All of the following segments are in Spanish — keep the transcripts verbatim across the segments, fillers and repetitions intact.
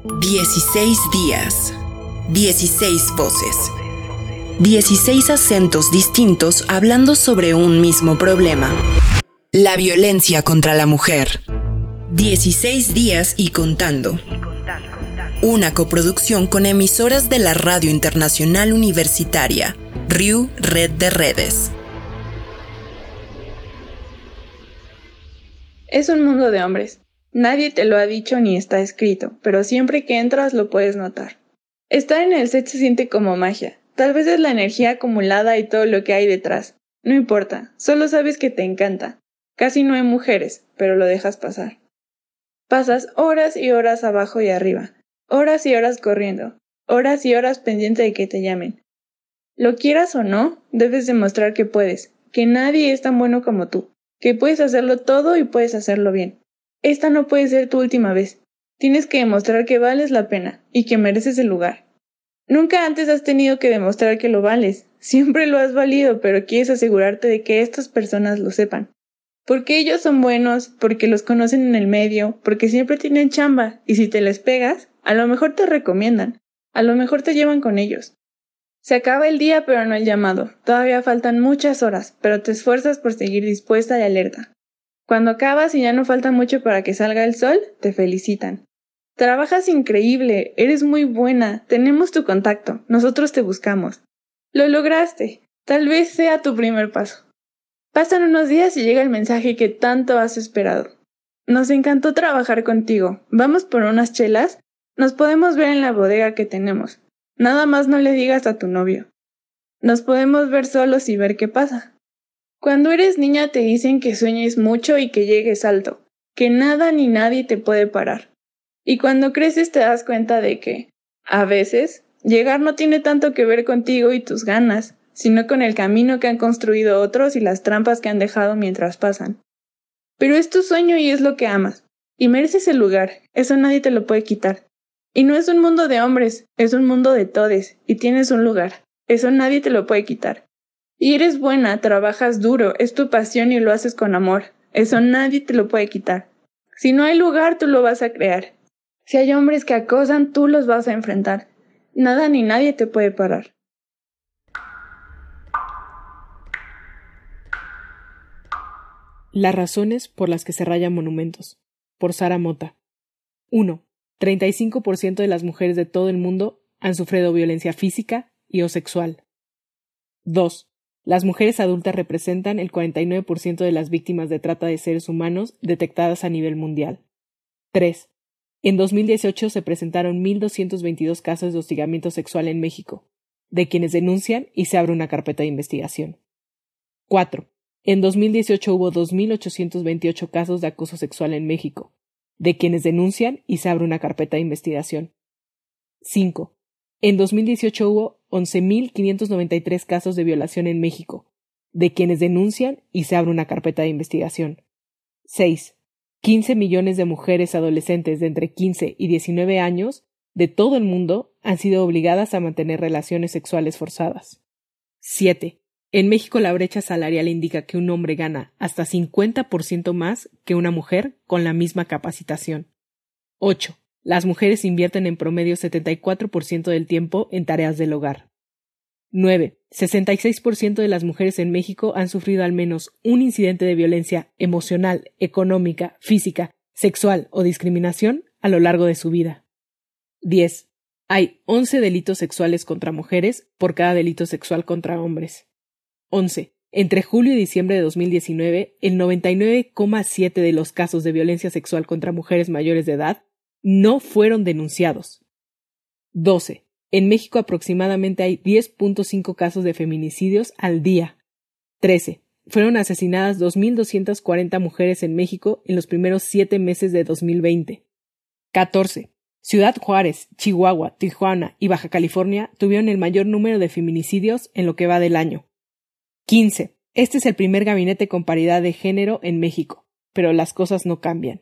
Dieciséis días, dieciséis voces, dieciséis acentos distintos hablando sobre un mismo problema. La violencia contra la mujer. Dieciséis días y contando. Una coproducción con emisoras de la Radio Internacional Universitaria, R I U Red de Redes. Es un mundo de hombres. Nadie te lo ha dicho ni está escrito, pero siempre que entras lo puedes notar. Estar en el set se siente como magia. Tal vez es la energía acumulada y todo lo que hay detrás. No importa, solo sabes que te encanta. Casi no hay mujeres, pero lo dejas pasar. Pasas horas y horas abajo y arriba, horas y horas corriendo, horas y horas pendiente de que te llamen. Lo quieras o no, debes demostrar que puedes, que nadie es tan bueno como tú, que puedes hacerlo todo y puedes hacerlo bien. Esta no puede ser tu última vez. Tienes que demostrar que vales la pena y que mereces el lugar. Nunca antes has tenido que demostrar que lo vales. Siempre lo has valido, pero quieres asegurarte de que estas personas lo sepan. Porque ellos son buenos, porque los conocen en el medio, porque siempre tienen chamba, y si te les pegas, a lo mejor te recomiendan, a lo mejor te llevan con ellos. Se acaba el día, pero no el llamado. Todavía faltan muchas horas, pero te esfuerzas por seguir dispuesta y alerta. Cuando acabas y ya no falta mucho para que salga el sol, te felicitan. Trabajas increíble, eres muy buena, tenemos tu contacto, nosotros te buscamos. Lo lograste, tal vez sea tu primer paso. Pasan unos días y llega el mensaje que tanto has esperado. Nos encantó trabajar contigo, ¿vamos por unas chelas? Nos podemos ver en la bodega que tenemos. Nada más no le digas a tu novio. Nos podemos ver solos y ver qué pasa. Cuando eres niña te dicen que sueñes mucho y que llegues alto, que nada ni nadie te puede parar. Y cuando creces te das cuenta de que, a veces, llegar no tiene tanto que ver contigo y tus ganas, sino con el camino que han construido otros y las trampas que han dejado mientras pasan. Pero es tu sueño y es lo que amas, y mereces el lugar, eso nadie te lo puede quitar. Y no es un mundo de hombres, es un mundo de todes, y tienes un lugar, eso nadie te lo puede quitar. Y eres buena, trabajas duro, es tu pasión y lo haces con amor. Eso nadie te lo puede quitar. Si no hay lugar, tú lo vas a crear. Si hay hombres que acosan, tú los vas a enfrentar. Nada ni nadie te puede parar. Las razones por las que se rayan monumentos. Por Sara Mota. uno. treinta y cinco por ciento de las mujeres de todo el mundo han sufrido violencia física y o sexual. dos. Las mujeres adultas representan el cuarenta y nueve por ciento de las víctimas de trata de seres humanos detectadas a nivel mundial. tres. En dos mil dieciocho se presentaron mil doscientos veintidós casos de hostigamiento sexual en México, de quienes denuncian y se abre una carpeta de investigación. cuatro. En dos mil dieciocho hubo dos mil ochocientos veintiocho casos de acoso sexual en México, de quienes denuncian y se abre una carpeta de investigación. cinco. En dos mil dieciocho hubo once mil quinientos noventa y tres casos de violación en México, de quienes denuncian y se abre una carpeta de investigación. seis. quince millones de mujeres adolescentes de entre quince y diecinueve años de todo el mundo han sido obligadas a mantener relaciones sexuales forzadas. siete. En México la brecha salarial indica que un hombre gana hasta cincuenta por ciento más que una mujer con la misma capacitación. ocho. Las mujeres invierten en promedio setenta y cuatro por ciento del tiempo en tareas del hogar. nueve. sesenta y seis por ciento de las mujeres en México han sufrido al menos un incidente de violencia emocional, económica, física, sexual o discriminación a lo largo de su vida. diez. Hay once delitos sexuales contra mujeres por cada delito sexual contra hombres. once. Entre julio y diciembre de dos mil diecinueve, el noventa y nueve coma siete por ciento de los casos de violencia sexual contra mujeres mayores de edad no fueron denunciados. doce. En México aproximadamente hay diez punto cinco casos de feminicidios al día. trece. Fueron asesinadas dos mil doscientas cuarenta mujeres en México en los primeros siete meses de dos mil veinte. catorce. Ciudad Juárez, Chihuahua, Tijuana y Baja California tuvieron el mayor número de feminicidios en lo que va del año. quince. Este es el primer gabinete con paridad de género en México, pero las cosas no cambian.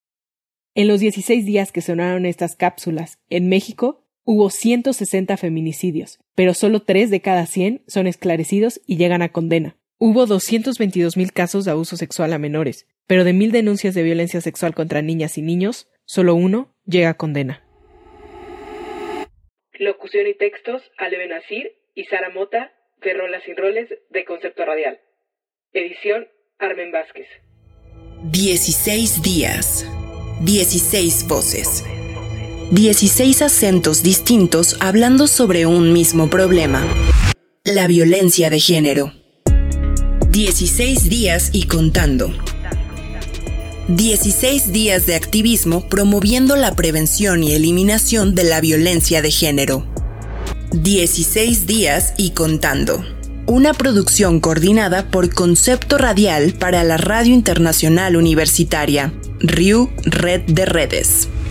En los dieciséis días que sonaron estas cápsulas, en México hubo ciento sesenta feminicidios, pero solo tres de cada cien son esclarecidos y llegan a condena. Hubo doscientos veintidós mil casos de abuso sexual a menores, pero de mil denuncias de violencia sexual contra niñas y niños, solo uno llega a condena. Locución y textos, Ale Benazir y Sara Mota, de Rolas sin Roles, de Concepto Radial. Edición, Armen Vázquez. dieciséis días, dieciséis voces, dieciséis acentos distintos hablando sobre un mismo problema: la violencia de género. dieciséis días y contando. dieciséis días de activismo promoviendo la prevención y eliminación de la violencia de género. dieciséis días y contando. Una producción coordinada por Concepto Radial para la Radio Internacional Universitaria, R I U, Red de Redes.